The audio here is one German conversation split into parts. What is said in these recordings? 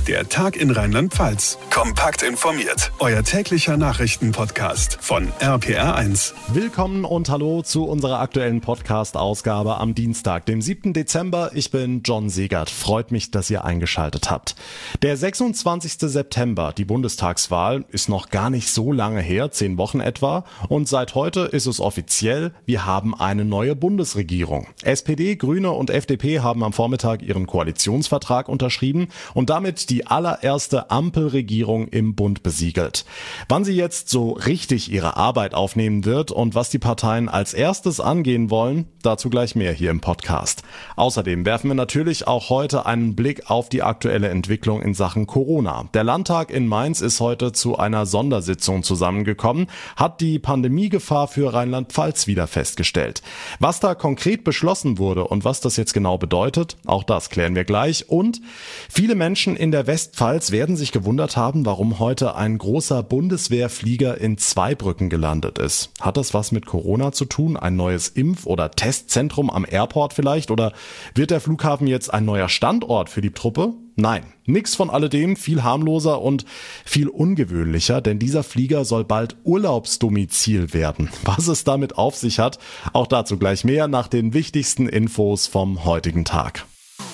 Der Tag in Rheinland-Pfalz. Kompakt informiert. Euer täglicher Nachrichtenpodcast von RPR1. Willkommen und hallo zu unserer aktuellen Podcast-Ausgabe am Dienstag, dem 7. Dezember. Ich bin John Segert. Freut mich, dass ihr eingeschaltet habt. Der 26. September, die Bundestagswahl, ist noch gar nicht so lange her, 10 Wochen etwa. Und seit heute ist es offiziell, wir haben eine neue Bundesregierung. SPD, Grüne und FDP haben am Vormittag ihren Koalitionsvertrag unterschrieben und damit die allererste Ampelregierung im Bund besiegelt. Wann sie jetzt so richtig ihre Arbeit aufnehmen wird und was die Parteien als erstes angehen wollen, dazu gleich mehr hier im Podcast. Außerdem werfen wir natürlich auch heute einen Blick auf die aktuelle Entwicklung in Sachen Corona. Der Landtag in Mainz ist heute zu einer Sondersitzung zusammengekommen, hat die Pandemiegefahr für Rheinland-Pfalz wieder festgestellt. Was da konkret beschlossen wurde und was das jetzt genau bedeutet, auch das klären wir gleich. Und viele Menschen in der Westpfalz werden sich gewundert haben, warum heute ein großer Bundeswehrflieger in Zweibrücken gelandet ist. Hat das was mit Corona zu tun? Ein neues Impf- oder Testzentrum am Airport vielleicht? Oder wird der Flughafen jetzt ein neuer Standort für die Truppe? Nein, nix von alledem, viel harmloser und viel ungewöhnlicher, denn dieser Flieger soll bald Urlaubsdomizil werden. Was es damit auf sich hat, auch dazu gleich mehr nach den wichtigsten Infos vom heutigen Tag.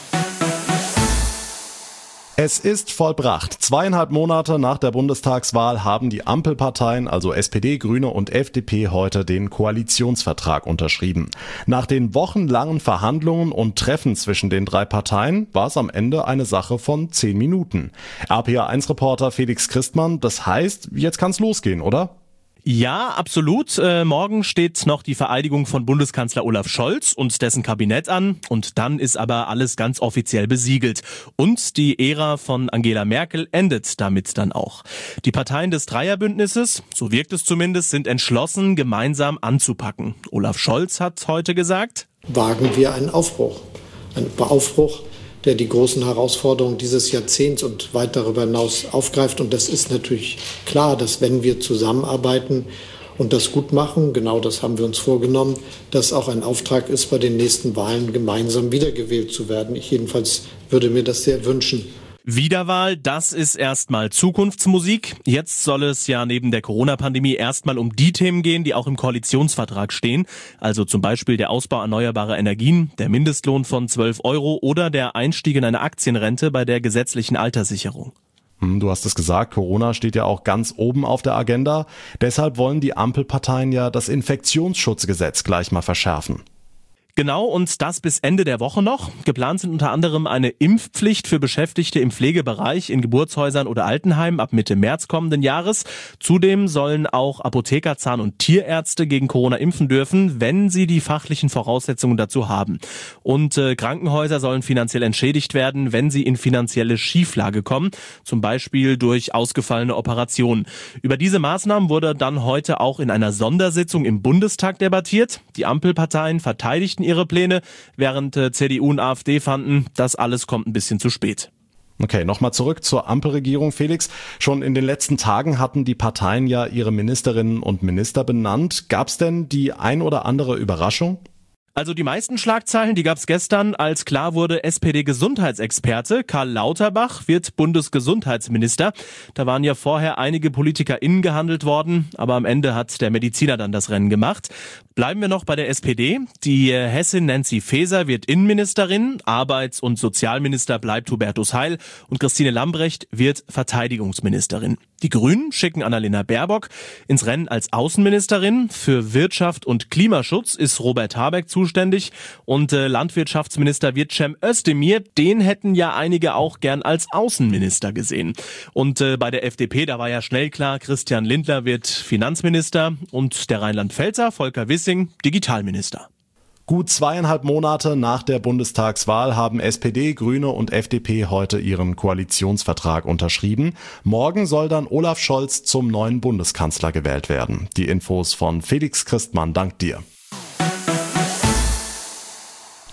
Es ist vollbracht. 2,5 Monate nach der Bundestagswahl haben die Ampelparteien, also SPD, Grüne und FDP, heute den Koalitionsvertrag unterschrieben. Nach den wochenlangen Verhandlungen und Treffen zwischen den drei Parteien war es am Ende eine Sache von 10 Minuten. RPR1-Reporter Felix Christmann, das heißt, jetzt kann's losgehen, oder? Ja, absolut. Morgen steht noch die Vereidigung von Bundeskanzler Olaf Scholz und dessen Kabinett an. Und dann ist aber alles ganz offiziell besiegelt. Und die Ära von Angela Merkel endet damit dann auch. Die Parteien des Dreierbündnisses, so wirkt es zumindest, sind entschlossen, gemeinsam anzupacken. Olaf Scholz hat heute gesagt: Wagen wir einen Aufbruch. Einen Aufbruch, der die großen Herausforderungen dieses Jahrzehnts und weit darüber hinaus aufgreift. Und das ist natürlich klar, dass wenn wir zusammenarbeiten und das gut machen, genau das haben wir uns vorgenommen, dass auch ein Auftrag ist, bei den nächsten Wahlen gemeinsam wiedergewählt zu werden. Ich jedenfalls würde mir das sehr wünschen. Wiederwahl, das ist erstmal Zukunftsmusik. Jetzt soll es ja neben der Corona-Pandemie erstmal um die Themen gehen, die auch im Koalitionsvertrag stehen. Also zum Beispiel der Ausbau erneuerbarer Energien, der Mindestlohn von 12 € oder der Einstieg in eine Aktienrente bei der gesetzlichen Alterssicherung. Du hast es gesagt, Corona steht ja auch ganz oben auf der Agenda. Deshalb wollen die Ampelparteien ja das Infektionsschutzgesetz gleich mal verschärfen. Genau, und das bis Ende der Woche noch. Geplant sind unter anderem eine Impfpflicht für Beschäftigte im Pflegebereich in Geburtshäusern oder Altenheimen ab Mitte März kommenden Jahres. Zudem sollen auch Apotheker, Zahn- und Tierärzte gegen Corona impfen dürfen, wenn sie die fachlichen Voraussetzungen dazu haben. Und Krankenhäuser sollen finanziell entschädigt werden, wenn sie in finanzielle Schieflage kommen, zum Beispiel durch ausgefallene Operationen. Über diese Maßnahmen wurde dann heute auch in einer Sondersitzung im Bundestag debattiert. Die Ampelparteien verteidigten ihre Pläne, während CDU und AfD fanden, das alles kommt ein bisschen zu spät. Okay, nochmal zurück zur Ampelregierung, Felix. Schon in den letzten Tagen hatten die Parteien ja ihre Ministerinnen und Minister benannt. Gab's denn die ein oder andere Überraschung? Also die meisten Schlagzeilen, die gab's gestern, als klar wurde, SPD-Gesundheitsexperte Karl Lauterbach wird Bundesgesundheitsminister. Da waren ja vorher einige PolitikerInnen gehandelt worden, aber am Ende hat der Mediziner dann das Rennen gemacht. Bleiben wir noch bei der SPD. Die Hessin Nancy Faeser wird Innenministerin, Arbeits- und Sozialminister bleibt Hubertus Heil und Christine Lambrecht wird Verteidigungsministerin. Die Grünen schicken Annalena Baerbock ins Rennen als Außenministerin. Für Wirtschaft und Klimaschutz ist Robert Habeck zuständig und Landwirtschaftsminister wird Cem Özdemir. Den hätten ja einige auch gern als Außenminister gesehen. Und bei der FDP, da war ja schnell klar, Christian Lindner wird Finanzminister und der Rheinland-Pfälzer Volker Wissing Digitalminister. Gut 2,5 Monate nach der Bundestagswahl haben SPD, Grüne und FDP heute ihren Koalitionsvertrag unterschrieben. Morgen soll dann Olaf Scholz zum neuen Bundeskanzler gewählt werden. Die Infos von Felix Christmann, dank dir.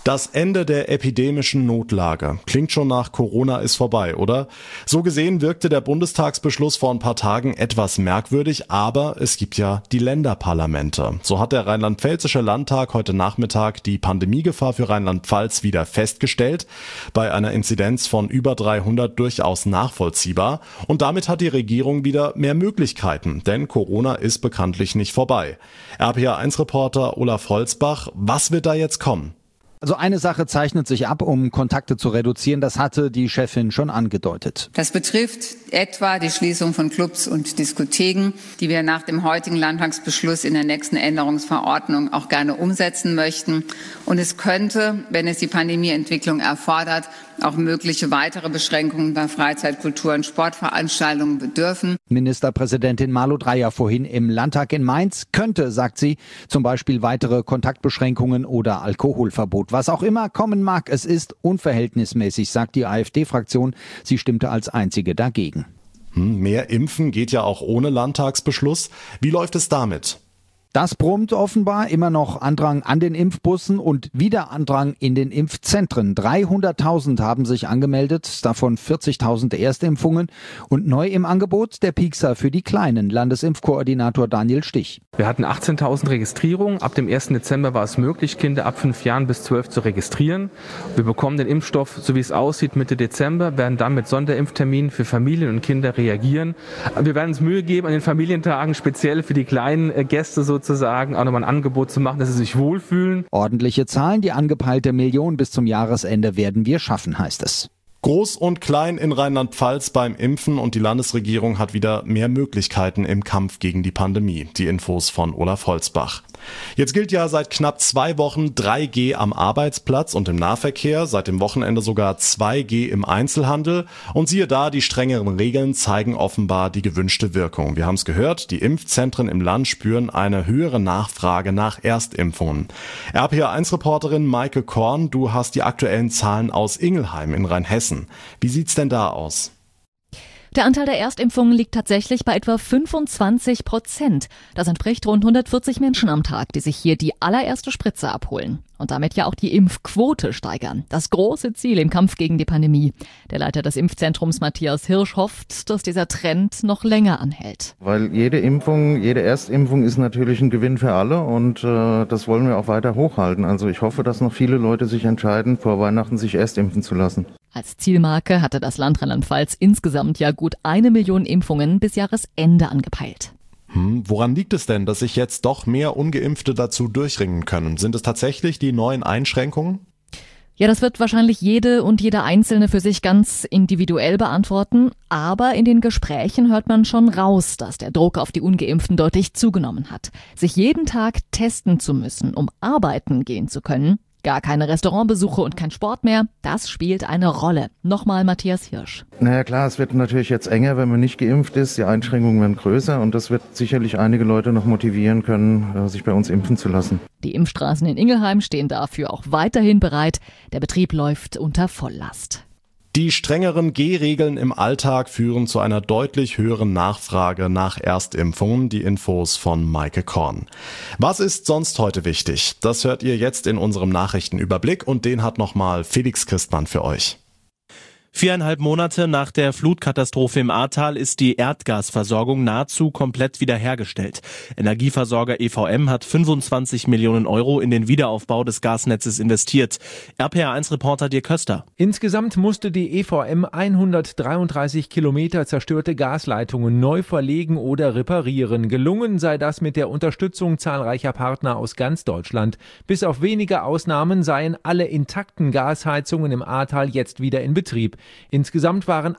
Das Ende der epidemischen Notlage. Klingt schon nach Corona ist vorbei, oder? So gesehen wirkte der Bundestagsbeschluss vor ein paar Tagen etwas merkwürdig, aber es gibt ja die Länderparlamente. So hat der Rheinland-Pfälzische Landtag heute Nachmittag die Pandemiegefahr für Rheinland-Pfalz wieder festgestellt. Bei einer Inzidenz von über 300 durchaus nachvollziehbar. Und damit hat die Regierung wieder mehr Möglichkeiten, denn Corona ist bekanntlich nicht vorbei. RPA1-Reporter Olaf Holzbach, was wird da jetzt kommen? Also eine Sache zeichnet sich ab, um Kontakte zu reduzieren. Das hatte die Chefin schon angedeutet. Das betrifft etwa die Schließung von Clubs und Diskotheken, die wir nach dem heutigen Landtagsbeschluss in der nächsten Änderungsverordnung auch gerne umsetzen möchten. Und es könnte, wenn es die Pandemieentwicklung erfordert, auch mögliche weitere Beschränkungen bei Freizeit-, Kultur- und Sportveranstaltungen bedürfen. Ministerpräsidentin Malu Dreyer vorhin im Landtag in Mainz könnte, sagt sie, zum Beispiel weitere Kontaktbeschränkungen oder Alkoholverbot. Was auch immer kommen mag, es ist unverhältnismäßig, sagt die AfD-Fraktion. Sie stimmte als einzige dagegen. Mehr Impfen geht ja auch ohne Landtagsbeschluss. Wie läuft es damit? Das brummt offenbar, immer noch Andrang an den Impfbussen und wieder Andrang in den Impfzentren. 300.000 haben sich angemeldet, davon 40.000 Erstimpfungen. Und neu im Angebot der Piekser für die Kleinen, Landesimpfkoordinator Daniel Stich. Wir hatten 18.000 Registrierungen. Ab dem 1. Dezember war es möglich, Kinder ab 5 Jahren bis 12 zu registrieren. Wir bekommen den Impfstoff, so wie es aussieht, Mitte Dezember, werden dann mit Sonderimpfterminen für Familien und Kinder reagieren. Wir werden uns Mühe geben, an den Familientagen speziell für die kleinen Gäste sozusagen auch nochmal ein Angebot zu machen, dass sie sich wohlfühlen. Ordentliche Zahlen, die angepeilte Million bis zum Jahresende werden wir schaffen, heißt es. Groß und klein in Rheinland-Pfalz beim Impfen und die Landesregierung hat wieder mehr Möglichkeiten im Kampf gegen die Pandemie. Die Infos von Olaf Holzbach. Jetzt gilt ja seit knapp 2 Wochen 3G am Arbeitsplatz und im Nahverkehr, seit dem Wochenende sogar 2G im Einzelhandel. Und siehe da, die strengeren Regeln zeigen offenbar die gewünschte Wirkung. Wir haben es gehört, die Impfzentren im Land spüren eine höhere Nachfrage nach Erstimpfungen. RPA1-Reporterin Maike Korn, du hast die aktuellen Zahlen aus Ingelheim in Rheinhessen. Wie sieht's denn da aus? Der Anteil der Erstimpfungen liegt tatsächlich bei etwa 25%. Das entspricht rund 140 Menschen am Tag, die sich hier die allererste Spritze abholen. Und damit ja auch die Impfquote steigern. Das große Ziel im Kampf gegen die Pandemie. Der Leiter des Impfzentrums Matthias Hirsch hofft, dass dieser Trend noch länger anhält. Weil jede Impfung, jede Erstimpfung ist natürlich ein Gewinn für alle und das wollen wir auch weiter hochhalten. Also ich hoffe, dass noch viele Leute sich entscheiden, vor Weihnachten sich erstimpfen zu lassen. Als Zielmarke hatte das Land Rheinland-Pfalz insgesamt ja gut 1 Million Impfungen bis Jahresende angepeilt. Woran liegt es denn, dass sich jetzt doch mehr Ungeimpfte dazu durchringen können? Sind es tatsächlich die neuen Einschränkungen? Ja, das wird wahrscheinlich jede und jeder Einzelne für sich ganz individuell beantworten. Aber in den Gesprächen hört man schon raus, dass der Druck auf die Ungeimpften deutlich zugenommen hat. Sich jeden Tag testen zu müssen, um arbeiten gehen zu können. Gar keine Restaurantbesuche und kein Sport mehr, das spielt eine Rolle. Nochmal Matthias Hirsch. Naja klar, es wird natürlich jetzt enger, wenn man nicht geimpft ist. Die Einschränkungen werden größer und das wird sicherlich einige Leute noch motivieren können, sich bei uns impfen zu lassen. Die Impfstraßen in Ingelheim stehen dafür auch weiterhin bereit. Der Betrieb läuft unter Volllast. Die strengeren G-Regeln im Alltag führen zu einer deutlich höheren Nachfrage nach Erstimpfungen. Die Infos von Maike Korn. Was ist sonst heute wichtig? Das hört ihr jetzt in unserem Nachrichtenüberblick und den hat nochmal Felix Christmann für euch. 4,5 Monate nach der Flutkatastrophe im Ahrtal ist die Erdgasversorgung nahezu komplett wiederhergestellt. Energieversorger EVM hat 25 Millionen Euro in den Wiederaufbau des Gasnetzes investiert. RPA1-Reporter Dirk Köster. Insgesamt musste die EVM 133 Kilometer zerstörte Gasleitungen neu verlegen oder reparieren. Gelungen sei das mit der Unterstützung zahlreicher Partner aus ganz Deutschland. Bis auf wenige Ausnahmen seien alle intakten Gasheizungen im Ahrtal jetzt wieder in Betrieb. Insgesamt waren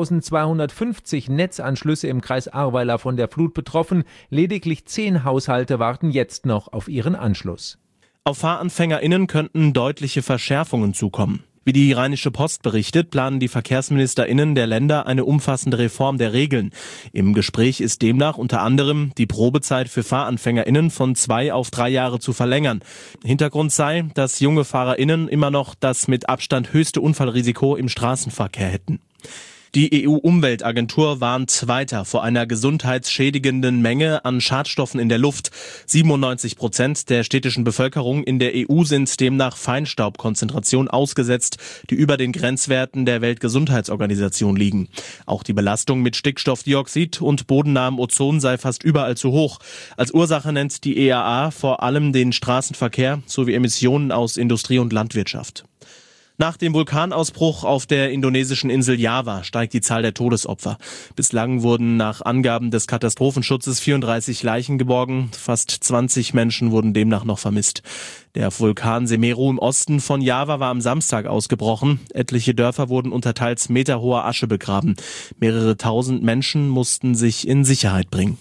8.250 Netzanschlüsse im Kreis Ahrweiler von der Flut betroffen. Lediglich 10 Haushalte warten jetzt noch auf ihren Anschluss. Auf FahranfängerInnen könnten deutliche Verschärfungen zukommen. Wie die Rheinische Post berichtet, planen die VerkehrsministerInnen der Länder eine umfassende Reform der Regeln. Im Gespräch ist demnach unter anderem die Probezeit für FahranfängerInnen von 2 auf 3 Jahre zu verlängern. Hintergrund sei, dass junge FahrerInnen immer noch das mit Abstand höchste Unfallrisiko im Straßenverkehr hätten. Die EU-Umweltagentur warnt weiter vor einer gesundheitsschädigenden Menge an Schadstoffen in der Luft. 97% der städtischen Bevölkerung in der EU sind demnach Feinstaubkonzentrationen ausgesetzt, die über den Grenzwerten der Weltgesundheitsorganisation liegen. Auch die Belastung mit Stickstoffdioxid und bodennahem Ozon sei fast überall zu hoch. Als Ursache nennt die EAA vor allem den Straßenverkehr sowie Emissionen aus Industrie und Landwirtschaft. Nach dem Vulkanausbruch auf der indonesischen Insel Java steigt die Zahl der Todesopfer. Bislang wurden nach Angaben des Katastrophenschutzes 34 Leichen geborgen. Fast 20 Menschen wurden demnach noch vermisst. Der Vulkan Semeru im Osten von Java war am Samstag ausgebrochen. Etliche Dörfer wurden unter teils meterhoher Asche begraben. Mehrere tausend Menschen mussten sich in Sicherheit bringen.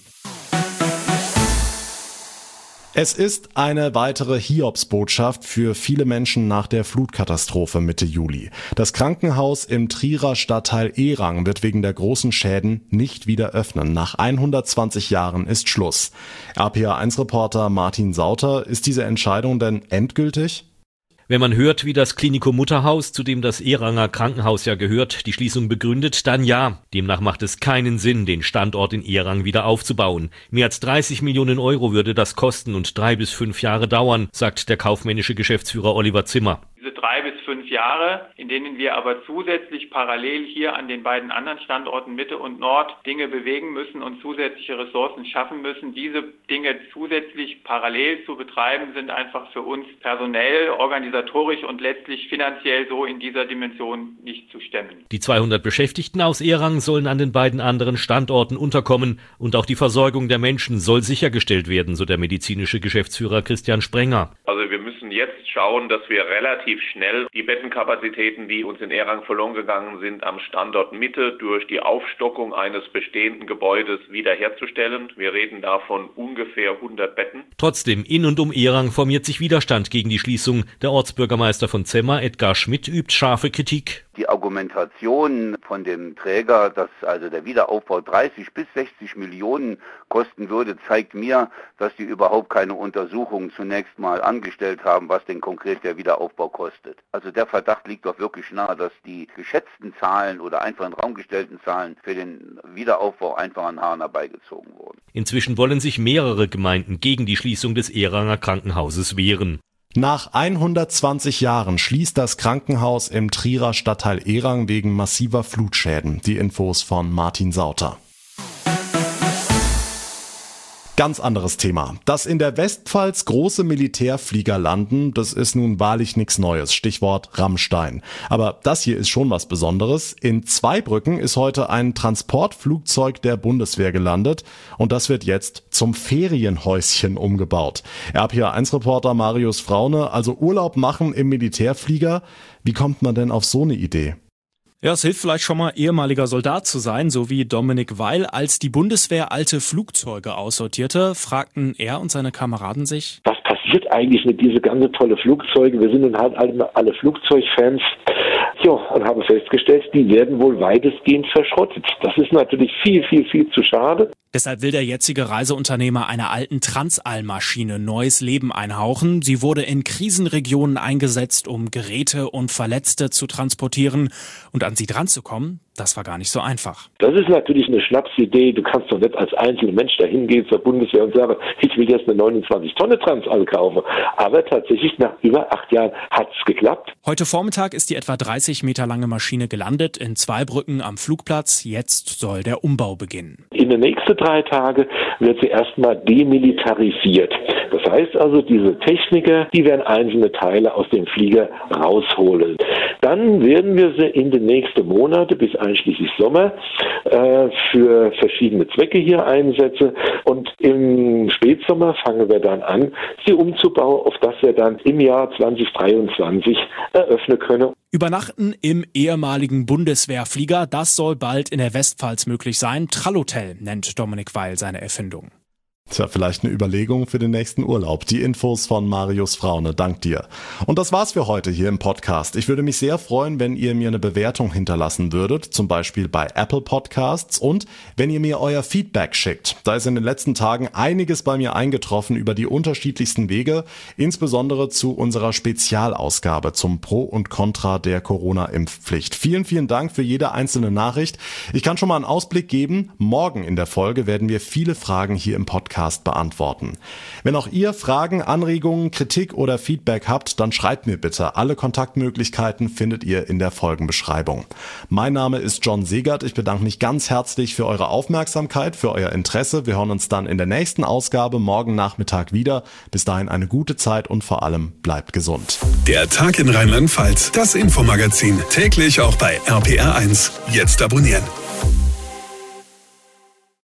Es ist eine weitere Hiobsbotschaft für viele Menschen nach der Flutkatastrophe Mitte Juli. Das Krankenhaus im Trierer Stadtteil Erang wird wegen der großen Schäden nicht wieder öffnen. Nach 120 Jahren ist Schluss. RPA1-Reporter Martin Sauter, ist diese Entscheidung denn endgültig? Wenn man hört, wie das Klinikum Mutterhaus, zu dem das Eranger Krankenhaus ja gehört, die Schließung begründet, dann ja. Demnach macht es keinen Sinn, den Standort in Erang wieder aufzubauen. Mehr als 30 Millionen Euro würde das kosten und 3 bis 5 Jahre dauern, sagt der kaufmännische Geschäftsführer Oliver Zimmer. Diese 3 bis 5 Jahre, in denen wir aber zusätzlich parallel hier an den beiden anderen Standorten Mitte und Nord Dinge bewegen müssen und zusätzliche Ressourcen schaffen müssen, diese Dinge zusätzlich parallel zu betreiben, sind einfach für uns personell, organisatorisch und letztlich finanziell so in dieser Dimension nicht zu stemmen. Die 200 Beschäftigten aus Erang sollen an den beiden anderen Standorten unterkommen und auch die Versorgung der Menschen soll sichergestellt werden, so der medizinische Geschäftsführer Christian Sprenger. Also wir müssen jetzt schauen, dass wir relativ schnell die Bettenkapazitäten, die uns in Erang verloren gegangen sind, am Standort Mitte durch die Aufstockung eines bestehenden Gebäudes wiederherzustellen. Wir reden da von ungefähr 100 Betten. Trotzdem, in und um Erang formiert sich Widerstand gegen die Schließung. Der Ortsbürgermeister von Zemmer, Edgar Schmidt, übt scharfe Kritik. Die Argumentation von dem Träger, dass also der Wiederaufbau 30 bis 60 Millionen kosten würde, zeigt mir, dass die überhaupt keine Untersuchung zunächst mal angestellt haben, was denn konkret der Wiederaufbau kostet. Also der Verdacht liegt doch wirklich nahe, dass die geschätzten Zahlen oder einfach in den Raum gestellten Zahlen für den Wiederaufbau einfach an Haaren herbeigezogen wurden. Inzwischen wollen sich mehrere Gemeinden gegen die Schließung des Eranger Krankenhauses wehren. Nach 120 Jahren schließt das Krankenhaus im Trierer Stadtteil Erang wegen massiver Flutschäden. Die Infos von Martin Sauter. Ganz anderes Thema. Dass in der Westpfalz große Militärflieger landen, das ist nun wahrlich nichts Neues. Stichwort Rammstein. Aber das hier ist schon was Besonderes. In Zweibrücken ist heute ein Transportflugzeug der Bundeswehr gelandet und das wird jetzt zum Ferienhäuschen umgebaut. RPA1-Reporter Marius Fraune, also Urlaub machen im Militärflieger. Wie kommt man denn auf so eine Idee? Ja, es hilft vielleicht schon mal, ehemaliger Soldat zu sein, so wie Dominik Weil. Als die Bundeswehr alte Flugzeuge aussortierte, fragten er und seine Kameraden sich: Was passiert eigentlich mit diese ganze tolle Flugzeuge? Wir sind nun halt alle Flugzeugfans. Ja, und habe festgestellt, die werden wohl weitestgehend verschrottet. Das ist natürlich viel, viel, viel zu schade. Deshalb will der jetzige Reiseunternehmer einer alten Transall-Maschine neues Leben einhauchen. Sie wurde in Krisenregionen eingesetzt, um Geräte und Verletzte zu transportieren. Und an sie dran zu kommen, das war gar nicht so einfach. Das ist natürlich eine Schnapsidee. Du kannst doch nicht als einzelner Mensch dahin gehen zur Bundeswehr und sagen, ich will jetzt eine 29-Tonne Transall kaufen. Aber tatsächlich nach über 8 Jahren hat's geklappt. Heute Vormittag ist die etwa 30 Meter lange Maschine gelandet in Zweibrücken am Flugplatz. Jetzt soll der Umbau beginnen. In den nächsten 3 Tagen wird sie erstmal demilitarisiert. Das heißt also, diese Techniker, die werden einzelne Teile aus dem Flieger rausholen. Dann werden wir sie in den nächsten Monaten bis einschließlich Sommer für verschiedene Zwecke hier einsetzen. Und im Spätsommer fangen wir dann an, sie umzubauen, auf das wir dann im Jahr 2023 eröffnen können. Übernachten im ehemaligen Bundeswehrflieger, das soll bald in der Westpfalz möglich sein. Trallhotel nennt Dominik Weil seine Erfindung. Tja, vielleicht eine Überlegung für den nächsten Urlaub. Die Infos von Marius Fraune. Dank dir. Und das war's für heute hier im Podcast. Ich würde mich sehr freuen, wenn ihr mir eine Bewertung hinterlassen würdet, zum Beispiel bei Apple Podcasts, und wenn ihr mir euer Feedback schickt. Da ist in den letzten Tagen einiges bei mir eingetroffen über die unterschiedlichsten Wege, insbesondere zu unserer Spezialausgabe zum Pro und Contra der Corona-Impfpflicht. Vielen, vielen Dank für jede einzelne Nachricht. Ich kann schon mal einen Ausblick geben. Morgen in der Folge werden wir viele Fragen hier im Podcast beantworten. Wenn auch ihr Fragen, Anregungen, Kritik oder Feedback habt, dann schreibt mir bitte. Alle Kontaktmöglichkeiten findet ihr in der Folgenbeschreibung. Mein Name ist John Segert. Ich bedanke mich ganz herzlich für eure Aufmerksamkeit, für euer Interesse. Wir hören uns dann in der nächsten Ausgabe morgen Nachmittag wieder. Bis dahin eine gute Zeit und vor allem bleibt gesund. Der Tag in Rheinland-Pfalz, das Infomagazin, täglich auch bei RPR1. Jetzt abonnieren.